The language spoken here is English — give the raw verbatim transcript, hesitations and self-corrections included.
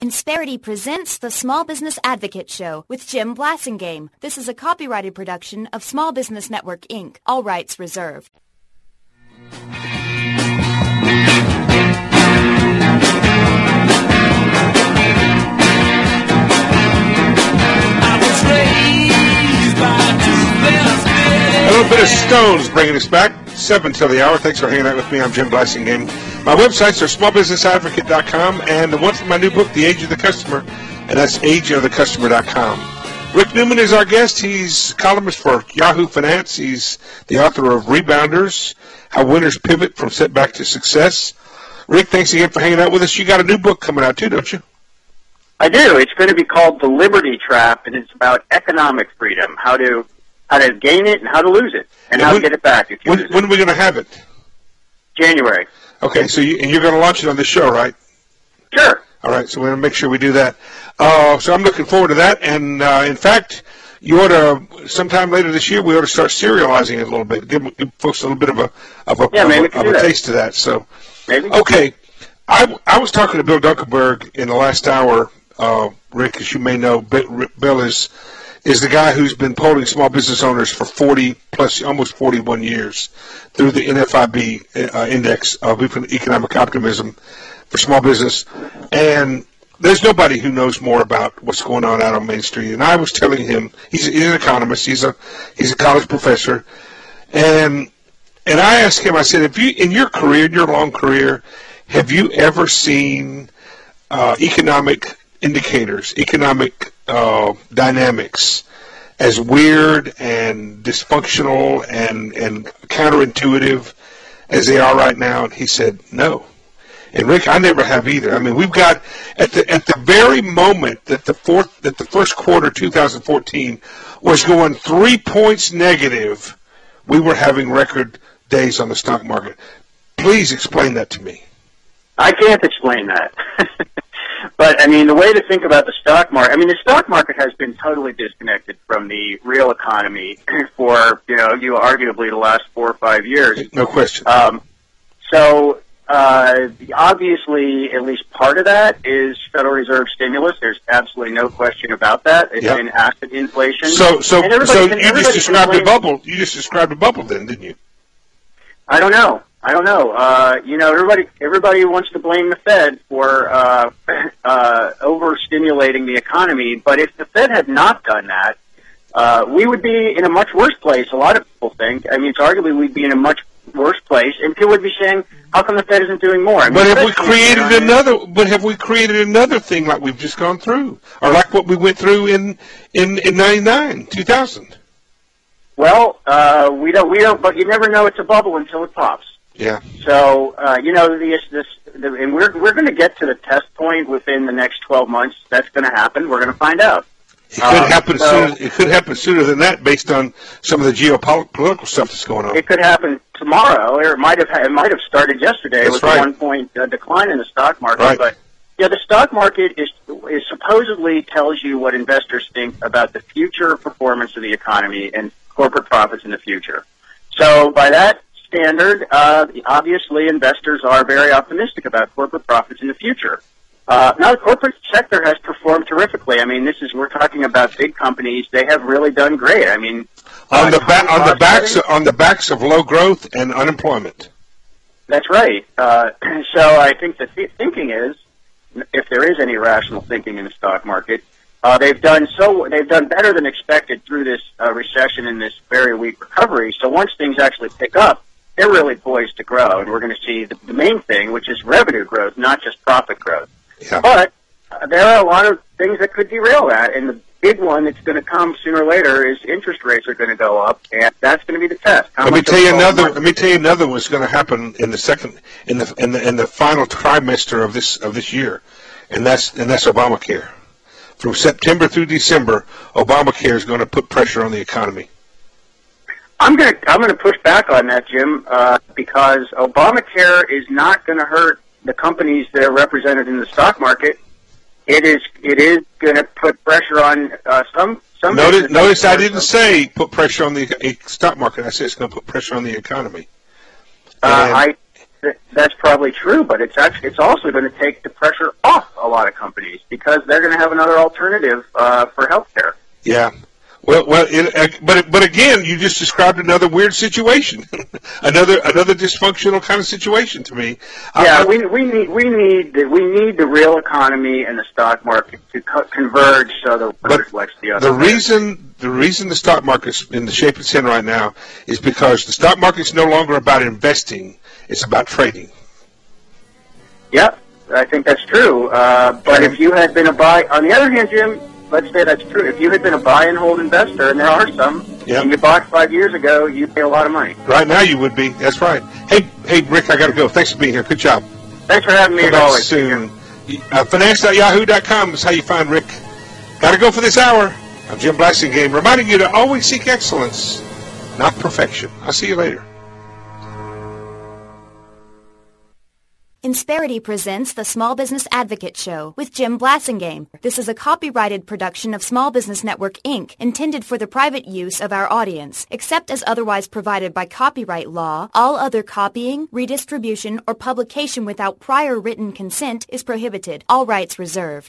Insperity presents the Small Business Advocate Show with Jim Blasingame. This is a copyrighted production of Small Business Network, Incorporated. All rights reserved. A little bit of Stones bringing us back. Seven till the hour. Thanks for hanging out with me. I'm Jim Blasingame. My websites are small business advocate dot com and the one from my new book, The Age of the Customer, and that's age of the customer dot com. Rick Newman is our guest. He's a columnist for Yahoo Finance. He's the author of Rebounders, How Winners Pivot from Setback to Success. Rick, thanks again for hanging out with us. You got a new book coming out too, don't you? I do. It's going to be called The Liberty Trap, and it's about economic freedom, how to how to gain it and how to lose it, and, and how when, to get it back if you when, lose it. When are we going to have it? January. Okay, so you, and you're going to launch it on this show, right? Sure. All right, so we're going to make sure we do that. Uh, so I'm looking forward to that, and uh, in fact, you ought to, sometime later this year, we ought to start serializing it a little bit, give, give folks a little bit of a of a, yeah, of maybe a, of a taste of that. So, maybe. Okay, I, I was talking to Bill Dunkelberg in the last hour, uh, Rick, as you may know. Bill is is the guy who's been polling small business owners for forty plus, almost forty-one years through the N F I B uh, Index of Economic Optimism for small business, and there's nobody who knows more about what's going on out on Main Street. And I was telling him, he's, he's an economist, he's a he's a college professor, and and I asked him, I said, if you in your career, in your long career, have you ever seen uh, economic indicators, economic uh, dynamics as weird and dysfunctional and, and counterintuitive as they are right now? And he said, no. And Rick, I never have either. I mean, we've got at the at the very moment that the fourth that the first quarter two thousand fourteen was going three points negative, we were having record days on the stock market. Please explain that to me. I can't explain that. But, I mean, the way to think about the stock market, I mean, the stock market has been totally disconnected from the real economy for, you know, you arguably the last four or five years. No question. Um, so, uh, obviously, at least part of that is Federal Reserve stimulus. There's absolutely no question about that. It's yep. been asset inflation. So, so, so can, you just described a bubble. You just described a bubble then, didn't you? I don't know. I don't know. Uh, you know, everybody everybody wants to blame the Fed for uh, uh, overstimulating the economy, but if the Fed had not done that, uh, we would be in a much worse place. A lot of people think. I mean, it's arguably we'd be in a much worse place, and people would be saying, "How come the Fed isn't doing more?" I mean, but have we created another? But have we created another thing like we've just gone through, or like what we went through in in in ninety-nine, two thousand? Well, uh, we don't. We don't. But you never know it's a bubble until it pops. Yeah. So uh, you know, this, this, the, and we're we're going to get to the test point within the next twelve months. That's going to happen. We're going to find out. It could um, happen so sooner. It could happen sooner than that, based on some of the geopolitical stuff that's going on. It could happen tomorrow, or it might have. It might have started yesterday that's with right. a one point uh, decline in the stock market. Right. But yeah, the stock market is is supposedly tells you what investors think about the future performance of the economy and corporate profits in the future. So by that standard, uh, obviously investors are very optimistic about corporate profits in the future. Uh, now the corporate sector has performed terrifically. I mean, this is we're talking about big companies. They have really done great. I mean, on the uh, ba- on the backs of, on the backs of low growth and unemployment. That's right. Uh, so I think the th- thinking is, if there is any rational thinking in the stock market, uh, they've done so. They've done better than expected through this uh, recession and this very weak recovery. So once things actually pick up, they're really poised to grow, and we're going to see the, the main thing, which is revenue growth, not just profit growth. Yeah. But uh, there are a lot of things that could derail that, and the big one that's going to come sooner or later is interest rates are going to go up, and that's going to be the test. How let me much tell you another. market- Let me tell you another one's going to happen in the second, in the in the in the final trimester of this of this year, and that's and that's Obamacare. From September through December, Obamacare is going to put pressure on the economy. I'm going to I'm going to push back on that, Jim, uh, because Obamacare is not going to hurt the companies that are represented in the stock market. It is it is going to put pressure on uh, some some. Notice, notice I didn't say put pressure on the stock market. I said it's going to put pressure on the economy. Uh, I th- that's probably true, but it's actually it's also going to take the pressure off a lot of companies because they're going to have another alternative uh, for healthcare. Yeah. Well, well, it, uh, but but again, you just described another weird situation, another another dysfunctional kind of situation to me. Yeah, I, we we need we need the, we need the real economy and the stock market to co- converge so that one reflects the other. The reason the reason the stock market's in the shape it's in right now is because the stock market's no longer about investing; it's about trading. Yep, I think that's true. Uh, but if you had been a buy, on the other hand, Jim. Let's say that's true. If you had been a buy and hold investor, and there are some, yep. and you bought five years ago, you'd pay a lot of money. Right now you would be. That's right. Hey, hey, Rick, I got to go. Thanks for being here. Good job. Thanks for having me as always. Soon. Uh, finance dot yahoo dot com is how you find Rick. Got to go for this hour. I'm Jim Blasingame, reminding you to always seek excellence, not perfection. I'll see you later. Insperity presents the Small Business Advocate Show with Jim Blasingame. This is a copyrighted production of Small Business Network, Incorporated, intended for the private use of our audience. Except as otherwise provided by copyright law, all other copying, redistribution, or publication without prior written consent is prohibited. All rights reserved.